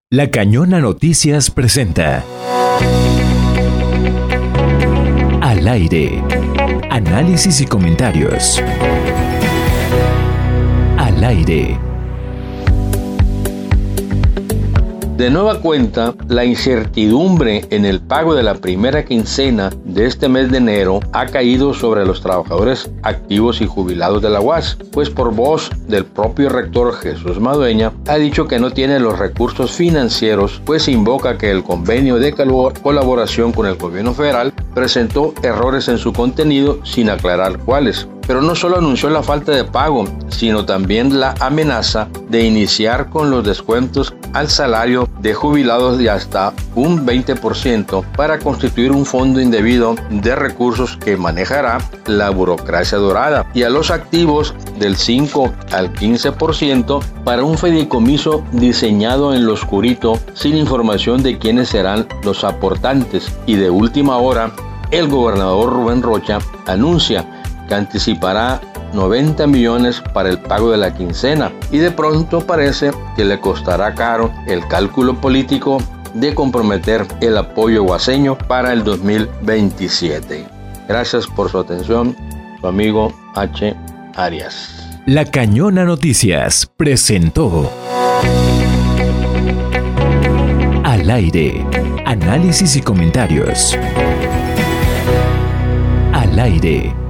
La Cañona Noticias presenta Al aire. Análisis y comentarios. Al aire. De nueva cuenta, la incertidumbre en el pago de la primera quincena de este mes de enero ha caído sobre los trabajadores activos y jubilados de la UAS, pues por voz del propio rector Jesús Madueña ha dicho que no tiene los recursos financieros, pues invoca que el convenio de colaboración con el gobierno federal presentó errores en su contenido sin aclarar cuáles. Pero no solo anunció la falta de pago, sino también la amenaza de iniciar con los descuentos al salario de jubilados de hasta un 20% para constituir un fondo indebido de recursos que manejará la burocracia dorada, y a los activos del 5 al 15% para un fideicomiso diseñado en lo oscurito sin información de quiénes serán los aportantes. Y de última hora, el gobernador Rubén Rocha anuncia que anticipará 90 millones para el pago de la quincena, y de pronto parece que le costará caro el cálculo político de comprometer el apoyo guaseño para el 2027. Gracias por su atención, su amigo H. Arias. La Cañona Noticias presentó Al aire. Análisis y comentarios. Al aire.